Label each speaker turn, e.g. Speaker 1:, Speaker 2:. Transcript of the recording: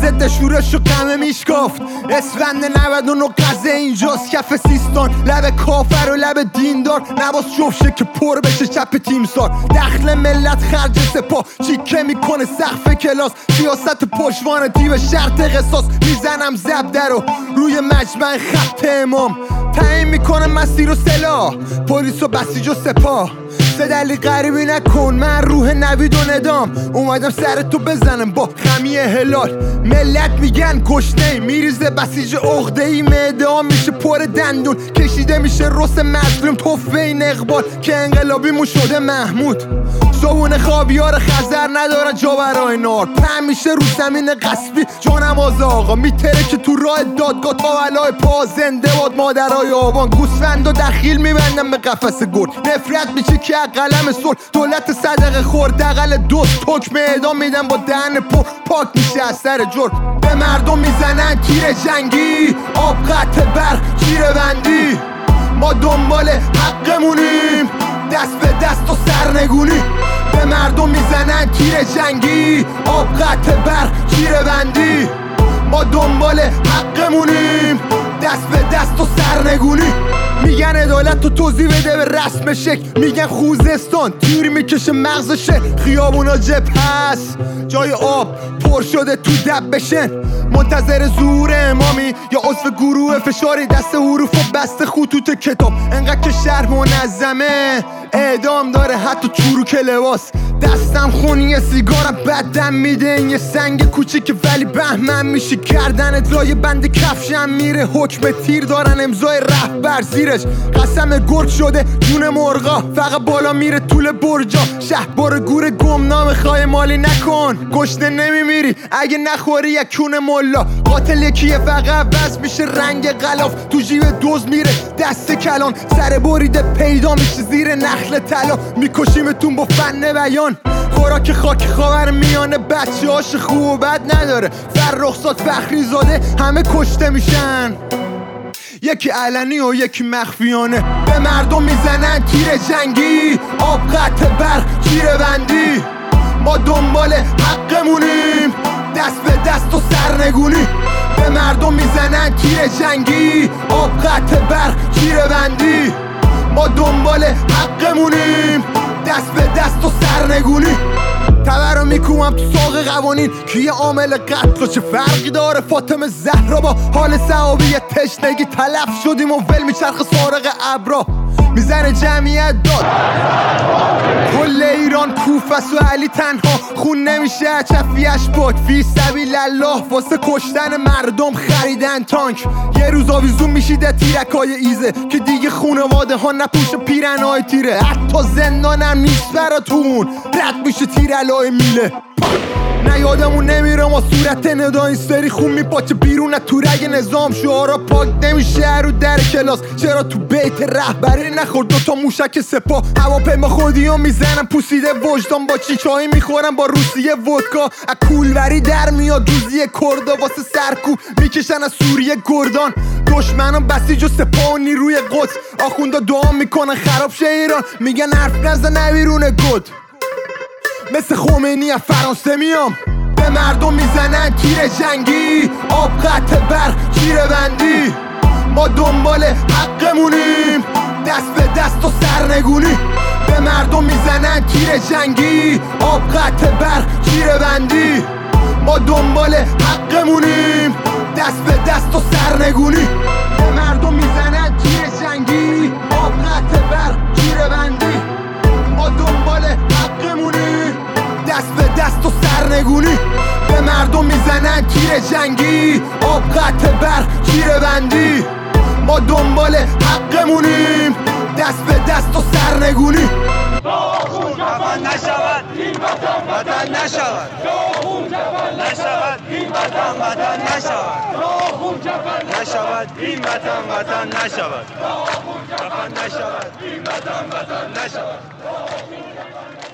Speaker 1: ضد شورش و غم میشکافت. اسفند 99 قضیه اینجاست، کف سیستان، لب کافر و لب دیندار. نباز جفشه که پر بشه چپ تیمسار. دخل ملت خرج سپاه چیکه میکنه سقف کلاس. سیاست پشوان دیو شرط قصاص. میزنم زبده رو روی مجمع خط امام. تعیین میکنه مسیر و سلاح، پلیس و بسیج و سپاه. صدلی غریبی نکن، من روح نوید و ندام. اومدم سر تو بزنم با خمی هلال. ملت میگن گشنه میریزه بسیج عقده‌ای. معده میشه پر دندون، کشیده میشه رس مظلوم. توفه این اقبال که انقلابیمون شده محمود. صبحونه خوابیار خزر نداره جا برای نار. پهن میشه رو زمین قصبی جانماز آقا. میتره که تو راه دادگاه تا علای پا. زنده باد مادرای آبان. گوسفند و دخیل میبندم به قفس گرد. نفرت میشه که قلم صلح. دولت صدقه خورد دقل دوست. حکم اعدام میدن با دهن پر. پاک میشه از سر جرم. به مردم میزنن تیر جنگی، آب قطع برق جیره بندی. ما دنبال حقمونیم، دست به دست و سرنگونی. به مردم میزنن تیر جنگی، آب قطع برق جیره بندی. ما دنبال حقمونیم، دست به دست و سرنگونی. میگن عدالت تو توضیح بده به رسم شکل. میگن خوزستان تیر میکشه مغزشه. خیابونا جبهه هست، جای آب پر شده تو دب بشن. منتظر ظهور امامی یا عضو گروه فشاری. دست حروف و بسته خطوط کتاب. انقدر که شهر منظمه اعدام داره حتی چروک لباس. دستم خونی سیگارم بدم میده. این یه سنگ کوچیک ولی بهمن میشه. گردنت لای بند کفشم میره. حکم تیر دارن امضای رهبر زیرش. قسم گرگ شده جون مرغا، فقط بالا میره طول برجا. شهبار گور گمنام خواهی مالی نکن. گشنه نمیمیری اگه نخوری یکون ملا. قاتل یکیه فقط بس میشه رنگ غلاف. تو جیب دوز میره دست کلان. سر بریده پیدا میشه زیر نخل طلا. میکشیمتون با فن بیان. خوراک خاک خاور میانه بچه هاش خوب و بد نداره. فرخزاد فخری زاده همه کشته میشن، یکی علنی و یکی مخفیانه. به مردم میزنن تیر جنگی، آب قطع برق جیره بندی. ما دنبال حقمونیم، دست به دست و سرنگونی. به مردم میزنن تیر جنگی، آب قطع برق جیره بندی. ما دنبال حقمونیم، دست به دست و سرنگونی. تبر رو میکومم تو ساق قوانین. کیه عامل قتل و چه فرقی داره فاطمه زهرا با حال صحابی تشنگی؟ تلف شدیم و ول میچرخ سارق ابرا. میزنه جمعیت داد کل ایران کوفس و علی تنها. خون نمیشه چفیش پاک. فی سبیل الله واسه کشتن مردم خریدن تانک. یه روز آویزون میشیده تیرکای ایزه که دیگه خونواده ها نپوش پیرنهای تیره. حتی زندانم نیست براتون، رد میشه تیرالای میله. نه یادمون نمیره ما صورت ندا این سری خون میپاچه بیرون تو رگ نظام. شعارا پاک نمیشه رو در کلاس. چرا تو بیت رهبری نخورد دوتا موشک سپاه؟ هواپیما خودیو میزنم پوسیده وجدان. با چیچایی میخورم با روسیه ودکا. از کولوری در میاد دوزی کردا. واسه سرکوب میکشن از سوریه گردان. دشمنان بسیج و سپاه و نیروی قدس. آخوندا دعا میکنن خراب شه ایران. میگن حرف نزن بیرون گد. مثل خمینی از فرانسه میام. به مردم میزنن تیر جنگی، آب قطع برق جیره بندی. ما دنبال حقمونیم، دست به دست و سرنگونی. به مردم میزنن تیر جنگی، آب قطع برق جیره بندی. ما دنبال حقمونیم، دست به دست و سرنگونی. به مردم میزنن تیر جنگی، آب قطع برق جیره بندی. ما دنبال حقمونیم، دست به دست و سرنگونی. به مردم میزنن تیر جنگی، آب قطع برق جیره بندی. ما دنبال حقمونیم، دست به دست و سرنگونی.
Speaker 2: خون کفن نشود این وطن نشود. خون کفن نشود این وطن نشود. خون کفن نشود این وطن نشود. خون کفن نشود این وطن نشود.